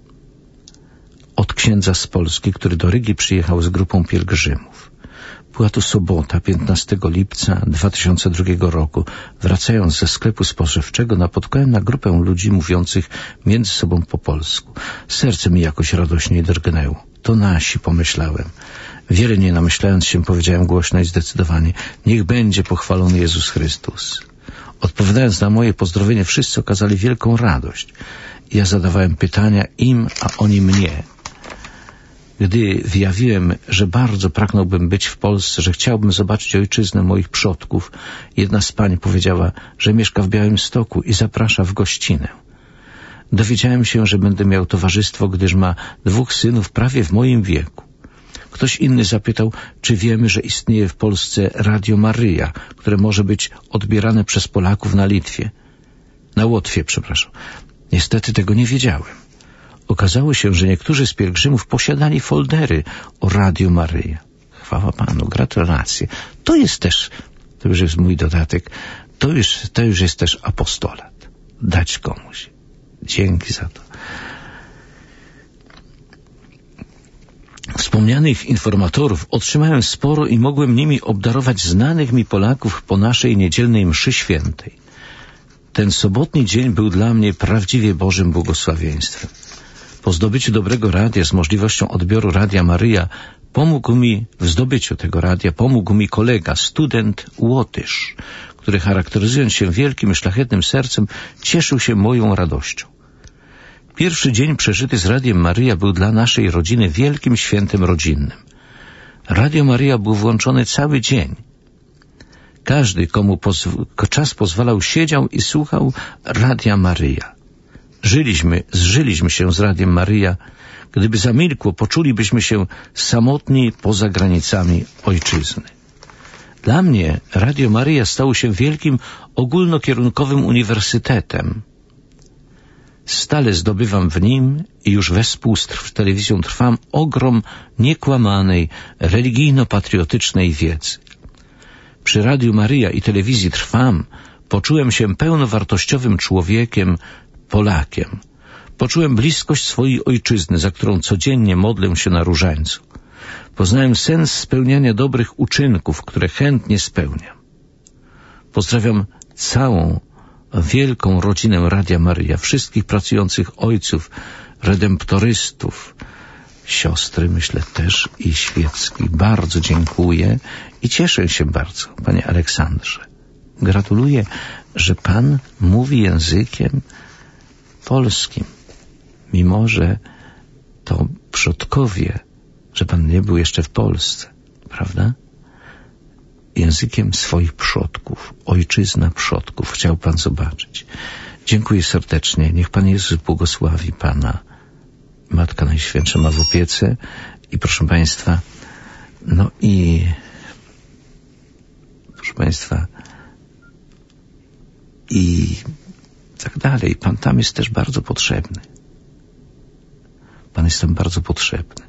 od księdza z Polski, który do Rygi przyjechał z grupą pielgrzymów. Była to sobota, 15 lipca 2002 roku. Wracając ze sklepu spożywczego, napotkałem na grupę ludzi mówiących między sobą po polsku. Serce mi jakoś radośnie drgnęło. To nasi, pomyślałem. Wiele nie namyślając się, powiedziałem głośno i zdecydowanie: niech będzie pochwalony Jezus Chrystus. Odpowiadając na moje pozdrowienie, wszyscy okazali wielką radość. Ja zadawałem pytania im, a oni mnie. Gdy wyjawiłem, że bardzo pragnąłbym być w Polsce, że chciałbym zobaczyć ojczyznę moich przodków, jedna z pań powiedziała, że mieszka w Białymstoku i zaprasza w gościnę. Dowiedziałem się, że będę miał towarzystwo, gdyż ma 2 synów prawie w moim wieku. Ktoś inny zapytał, czy wiemy, że istnieje w Polsce Radio Maryja, które może być odbierane przez Polaków na Łotwie. Niestety tego nie wiedziałem. Okazało się, że niektórzy z pielgrzymów posiadali foldery o Radio Maryja. Chwała Panu, gratulacje. To już jest mój dodatek, to już jest też apostolat. Dać komuś. Dzięki za to. Wspomnianych informatorów otrzymałem sporo i mogłem nimi obdarować znanych mi Polaków po naszej niedzielnej mszy świętej. Ten sobotni dzień był dla mnie prawdziwie Bożym błogosławieństwem. Po zdobyciu dobrego radia z możliwością odbioru Radia Maryja w zdobyciu tego radia pomógł mi kolega, student Łotysz, który charakteryzując się wielkim i szlachetnym sercem cieszył się moją radością. Pierwszy dzień przeżyty z Radiem Maryja był dla naszej rodziny wielkim świętem rodzinnym. Radio Maryja był włączony cały dzień. Każdy, komu czas pozwalał, siedział i słuchał Radia Maryja. Zżyliśmy się z Radiem Maryja. Gdyby zamilkło, poczulibyśmy się samotni poza granicami ojczyzny. Dla mnie Radio Maryja stało się wielkim ogólnokierunkowym uniwersytetem. Stale zdobywam w nim i już wespół z telewizją Trwam ogrom niekłamanej, religijno-patriotycznej wiedzy. Przy Radiu Maryja i telewizji Trwam poczułem się pełnowartościowym człowiekiem, Polakiem. Poczułem bliskość swojej ojczyzny, za którą codziennie modlę się na różańcu. Poznałem sens spełniania dobrych uczynków, które chętnie spełniam. Pozdrawiam całą wielką rodzinę Radia Maryja, wszystkich pracujących ojców, redemptorystów, siostry, myślę też i świeckich. Bardzo dziękuję i cieszę się bardzo, panie Aleksandrze. Gratuluję, że pan mówi językiem polskim, mimo że to przodkowie, że pan nie był jeszcze w Polsce, prawda? Językiem swoich przodków, ojczyzna przodków chciał pan zobaczyć. Dziękuję serdecznie. Niech Pan Jezus błogosławi Pana. Matka Najświętsza ma w opiece i proszę Państwa, i tak dalej. Pan tam jest też bardzo potrzebny. Pan jest tam bardzo potrzebny.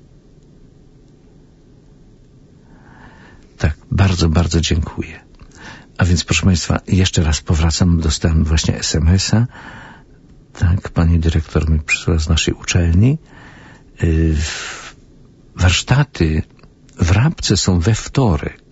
Tak, bardzo, bardzo dziękuję. A więc, proszę Państwa, jeszcze raz powracam. Dostałem właśnie SMS-a. Tak, pani dyrektor mi przysłała z naszej uczelni. Warsztaty w Rabce są we wtorek.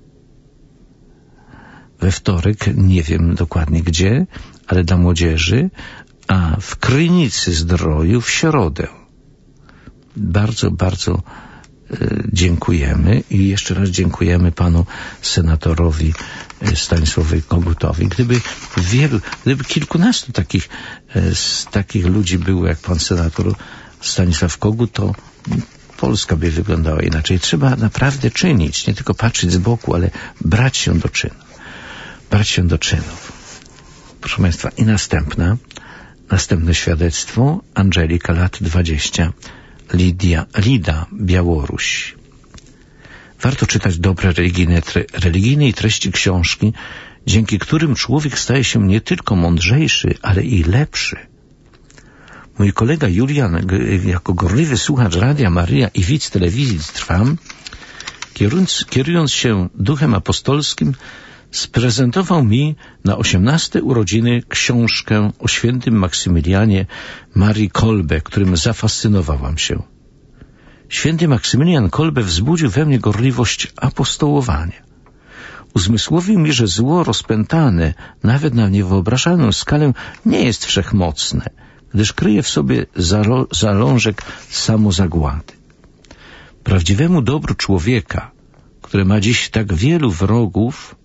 We wtorek, nie wiem dokładnie gdzie, ale dla młodzieży, a w Krynicy Zdroju w środę. Bardzo, bardzo dziękujemy i jeszcze raz dziękujemy panu senatorowi Stanisławowi Kogutowi. Gdyby kilkunastu takich ludzi było jak pan senator Stanisław Kogut, to Polska by wyglądała inaczej. Trzeba naprawdę czynić, nie tylko patrzeć z boku, ale brać się do czynów. Brać się do czynów. Proszę Państwa, i następne świadectwo. Angelika, lat 20. Lida, Białoruś. Warto czytać dobre religijne i treści książki, dzięki którym człowiek staje się nie tylko mądrzejszy, ale i lepszy. Mój kolega Julian, jako gorliwy słuchacz Radia Maryja i widz telewizji Trwam, kierując się duchem apostolskim, sprezentował mi na 18 urodziny książkę o świętym Maksymilianie Marii Kolbe, którym zafascynowałam się. Święty Maksymilian Kolbe wzbudził we mnie gorliwość apostołowania. Uzmysłowił mi, że zło rozpętane, nawet na niewyobrażalną skalę, nie jest wszechmocne, gdyż kryje w sobie zalążek samozagłady. Prawdziwemu dobru człowieka, które ma dziś tak wielu wrogów,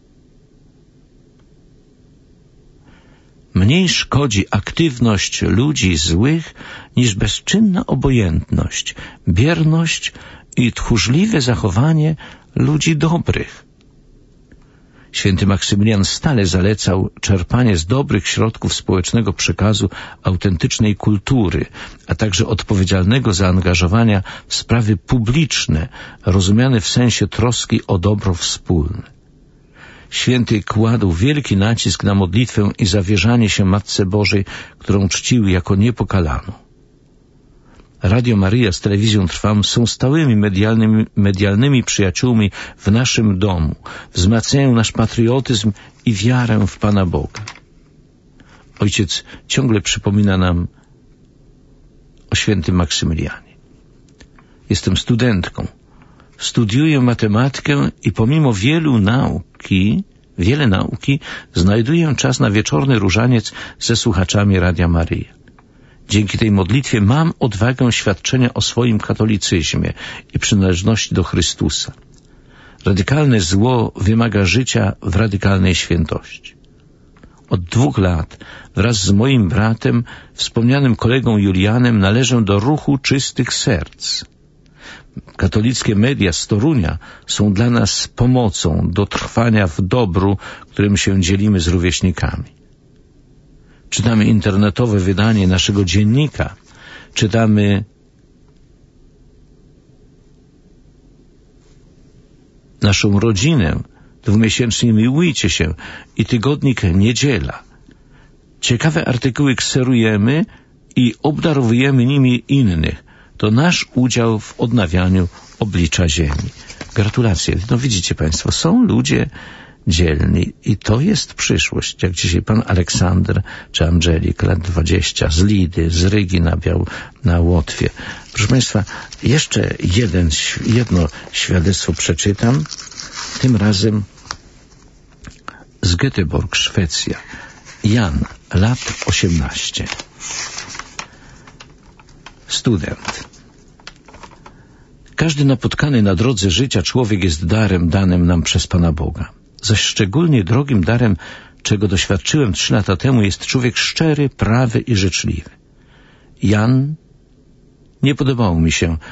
mniej szkodzi aktywność ludzi złych niż bezczynna obojętność, bierność i tchórzliwe zachowanie ludzi dobrych. Święty Maksymilian stale zalecał czerpanie z dobrych środków społecznego przekazu autentycznej kultury, a także odpowiedzialnego zaangażowania w sprawy publiczne, rozumiane w sensie troski o dobro wspólne. Święty kładł wielki nacisk na modlitwę i zawierzanie się Matce Bożej, którą czcił jako niepokalaną. Radio Maryja z telewizją Trwam są stałymi medialnymi przyjaciółmi w naszym domu. Wzmacniają nasz patriotyzm i wiarę w Pana Boga. Ojciec ciągle przypomina nam o świętym Maksymilianie. Jestem studentką. Studiuję matematykę i pomimo wiele nauki, znajduję czas na wieczorny różaniec ze słuchaczami Radia Maryja. Dzięki tej modlitwie mam odwagę świadczenia o swoim katolicyzmie i przynależności do Chrystusa. Radykalne zło wymaga życia w radykalnej świętości. Od 2 lat wraz z moim bratem, wspomnianym kolegą Julianem, należę do ruchu czystych serc. Katolickie media z Torunia są dla nas pomocą do trwania w dobru, którym się dzielimy z rówieśnikami. Czytamy internetowe wydanie naszego dziennika, czytamy naszą rodzinę, 2-miesięcznie Miłujcie się i tygodnik Niedziela. Ciekawe artykuły kserujemy i obdarowujemy nimi innych. To nasz udział w odnawianiu oblicza ziemi. Gratulacje. No widzicie Państwo, są ludzie dzielni i to jest przyszłość. Jak dzisiaj pan Aleksander czy Angelik, lat 20, z Lidy, z Rygi na Łotwie. Proszę Państwa, jeszcze jedno świadectwo przeczytam. Tym razem z Göteborg, Szwecja. Jan, lat 18. Student. Każdy napotkany na drodze życia człowiek jest darem danym nam przez Pana Boga. Zaś szczególnie drogim darem, czego doświadczyłem 3 lata temu, jest człowiek szczery, prawy i życzliwy. Jan, nie podobało mi się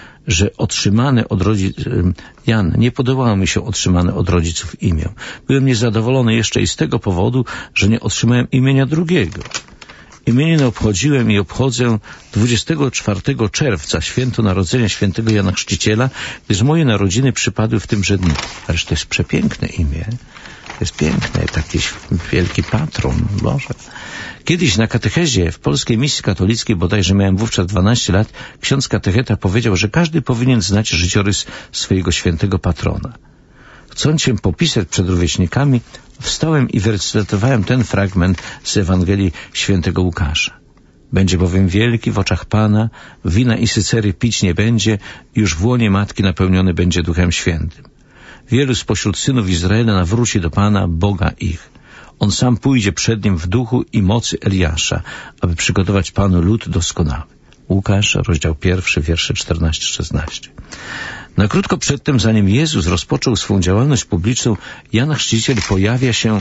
otrzymane od rodziców imię. Byłem niezadowolony jeszcze i z tego powodu, że nie otrzymałem imienia drugiego. Imieniny obchodziłem i obchodzę 24 czerwca, święto narodzenia świętego Jana Chrzciciela, gdyż moje narodziny przypadły w tymże dniu. Ależ to jest przepiękne imię. jest piękne, taki wielki patron Boże. Kiedyś na katechezie w polskiej misji katolickiej, bodajże miałem wówczas 12 lat, ksiądz katecheta powiedział, że każdy powinien znać życiorys swojego świętego patrona. Chcąc się popisać przed rówieśnikami, wstałem i wyrecytowałem ten fragment z Ewangelii świętego Łukasza. Będzie bowiem wielki w oczach Pana, wina i sycery pić nie będzie, już w łonie matki napełniony będzie Duchem Świętym. Wielu spośród synów Izraela nawróci do Pana, Boga ich. On sam pójdzie przed nim w duchu i mocy Eliasza, aby przygotować Panu lud doskonały. Łukasz, rozdział 1, wiersze 14-16. Na krótko przedtem, zanim Jezus rozpoczął swą działalność publiczną, Jan Chrzciciel pojawia się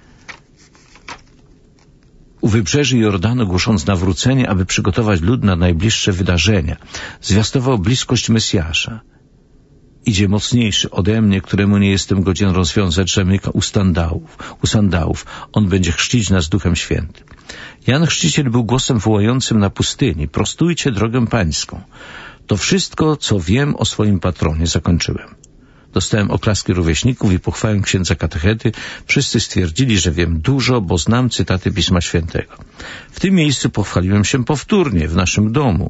u wybrzeży Jordanu, głosząc nawrócenie, aby przygotować lud na najbliższe wydarzenia. Zwiastował bliskość Mesjasza. Idzie mocniejszy ode mnie, któremu nie jestem godzien rozwiązać rzemyka u sandałów. On będzie chrzcić nas Duchem Świętym. Jan Chrzciciel był głosem wołającym na pustyni: prostujcie drogę pańską. To wszystko, co wiem o swoim patronie, zakończyłem. Dostałem oklaski rówieśników i pochwałę księdza katechety. Wszyscy stwierdzili, że wiem dużo, bo znam cytaty Pisma Świętego. W tym miejscu pochwaliłem się powtórnie w naszym domu.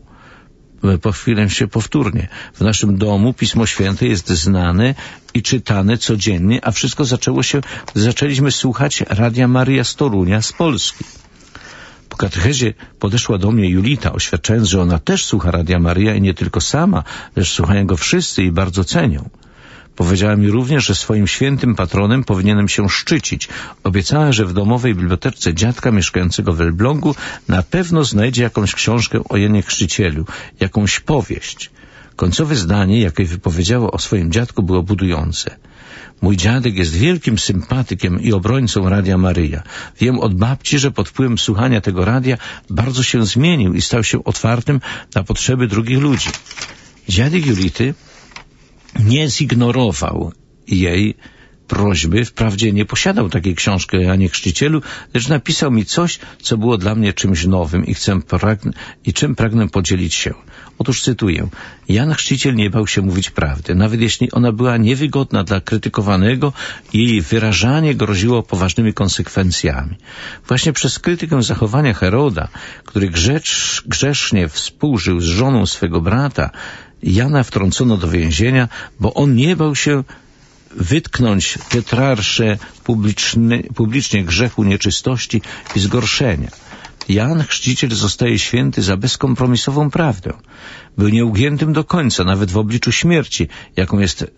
W naszym domu Pismo Święte jest znane i czytane codziennie, a wszystko zaczęło się, gdy zaczęliśmy słuchać Radia Maryja z Torunia, z Polski. Po katechezie podeszła do mnie Julita, oświadczając, że ona też słucha Radia Maryja i nie tylko sama, lecz słuchają go wszyscy i bardzo cenią. Powiedziała mi również, że swoim świętym patronem powinienem się szczycić. Obiecała, że w domowej bibliotece dziadka mieszkającego w Elblągu na pewno znajdzie jakąś książkę o Janie Chrzcicielu, jakąś powieść. Końcowe zdanie, jakie wypowiedziała o swoim dziadku, było budujące. Mój dziadek jest wielkim sympatykiem i obrońcą Radia Maryja. Wiem od babci, że pod wpływem słuchania tego radia bardzo się zmienił i stał się otwartym na potrzeby drugich ludzi. Dziadek Julity nie zignorował jej prośby, wprawdzie nie posiadał takiej książki o Janie Chrzcicielu, lecz napisał mi coś, co było dla mnie czymś nowym i czym pragnę podzielić się. Otóż cytuję: Jan Chrzciciel nie bał się mówić prawdy, nawet jeśli ona była niewygodna dla krytykowanego i jej wyrażanie groziło poważnymi konsekwencjami. Właśnie przez krytykę zachowania Heroda, który grzesznie współżył z żoną swego brata, Jana wtrącono do więzienia, bo on nie bał się wytknąć Tetrarsze publicznie grzechu, nieczystości i zgorszenia. Jan Chrzciciel zostaje święty za bezkompromisową prawdę. Był nieugiętym do końca, nawet w obliczu śmierci, jaką jest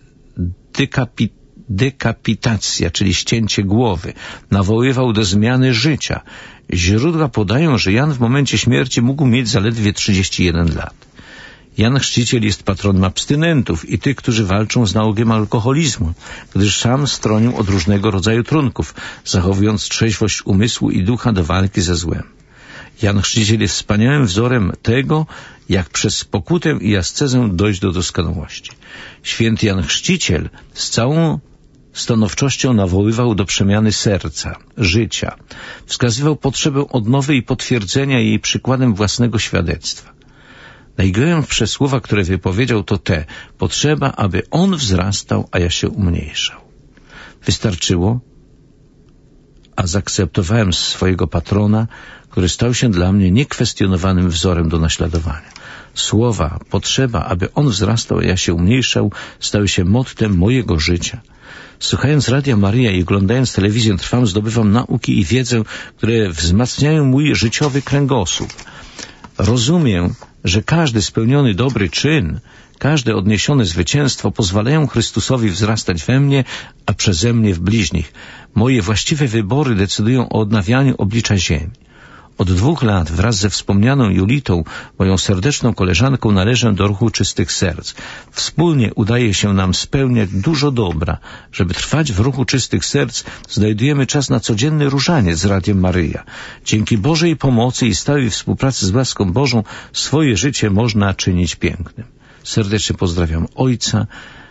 dekapitacja, czyli ścięcie głowy. Nawoływał do zmiany życia. Źródła podają, że Jan w momencie śmierci mógł mieć zaledwie 31 lat. Jan Chrzciciel jest patronem abstynentów i tych, którzy walczą z nałogiem alkoholizmu, gdyż sam stronił od różnego rodzaju trunków, zachowując trzeźwość umysłu i ducha do walki ze złem. Jan Chrzciciel jest wspaniałym wzorem tego, jak przez pokutę i ascezę dojść do doskonałości. Święty Jan Chrzciciel z całą stanowczością nawoływał do przemiany serca, życia. Wskazywał potrzebę odnowy i potwierdzenia jej przykładem własnego świadectwa. Najgorętsze słowa, które wypowiedział, to te: potrzeba, aby on wzrastał, a ja się umniejszał. Wystarczyło, a zaakceptowałem swojego patrona, który stał się dla mnie niekwestionowanym wzorem do naśladowania. Słowa, potrzeba, aby on wzrastał, a ja się umniejszał, stały się mottem mojego życia. Słuchając Radia Maryja i oglądając telewizję Trwam, zdobywam nauki i wiedzę, które wzmacniają mój życiowy kręgosłup. Rozumiem, że każdy spełniony dobry czyn, każde odniesione zwycięstwo pozwalają Chrystusowi wzrastać we mnie, a przeze mnie w bliźnich. Moje właściwe wybory decydują o odnawianiu oblicza ziemi. Od 2 lat wraz ze wspomnianą Julitą, moją serdeczną koleżanką, należę do ruchu czystych serc. Wspólnie udaje się nam spełniać dużo dobra. Żeby trwać w ruchu czystych serc, znajdujemy czas na codzienny różaniec z Radiem Maryja. Dzięki Bożej pomocy i stałej współpracy z łaską Bożą swoje życie można czynić pięknym. Serdecznie pozdrawiam ojca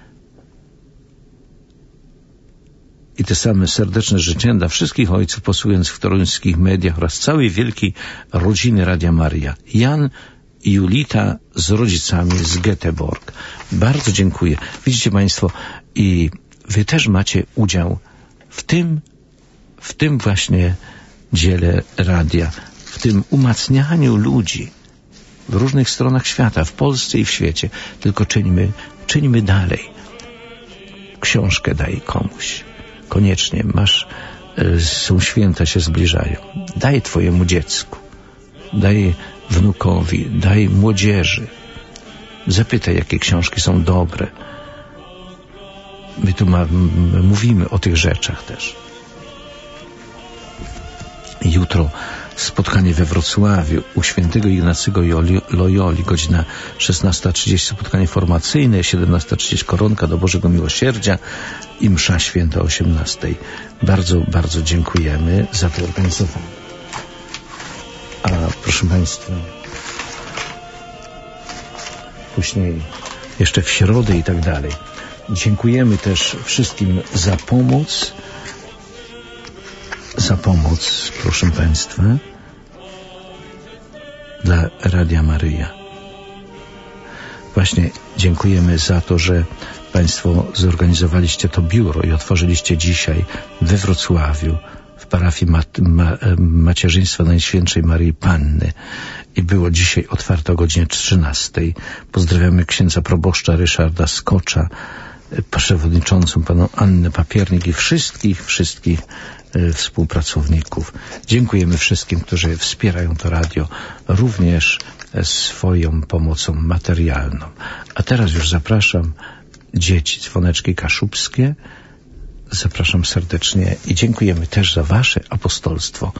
i te same serdeczne życzenia dla wszystkich ojców posługujących w toruńskich mediach oraz całej wielkiej rodziny Radia Maryja. Jan i Julita z rodzicami z Göteborg. Bardzo dziękuję. Widzicie Państwo, i Wy też macie udział w w tym właśnie dziele radia, w tym umacnianiu ludzi w różnych stronach świata, w Polsce i w świecie. Tylko czyńmy dalej. Książkę daj komuś. Koniecznie są święta, się zbliżają. Daj twojemu dziecku. Daj wnukowi. Daj młodzieży. Zapytaj, jakie książki są dobre. My tu mówimy o tych rzeczach też. Jutro spotkanie we Wrocławiu u świętego Ignacego Loyoli, godzina 16:30 spotkanie formacyjne, 17:30 koronka do Bożego Miłosierdzia i msza święta o 18:00. Bardzo, bardzo dziękujemy za to organizowanie. A proszę Państwa, później jeszcze w środę i tak dalej. Dziękujemy też wszystkim za pomoc, proszę Państwa, dla Radia Maryja. Właśnie dziękujemy za to, że Państwo zorganizowaliście to biuro i otworzyliście dzisiaj we Wrocławiu w parafii Macierzyństwa Najświętszej Maryi Panny i było dzisiaj otwarte o godzinie 13:00. Pozdrawiamy księdza proboszcza Ryszarda Skocza, przewodniczącą panią Annę Papiernik i wszystkich współpracowników. Dziękujemy wszystkim, którzy wspierają to radio, również swoją pomocą materialną. A teraz już zapraszam dzieci, dzwoneczki kaszubskie. Zapraszam serdecznie i dziękujemy też za wasze apostolstwo.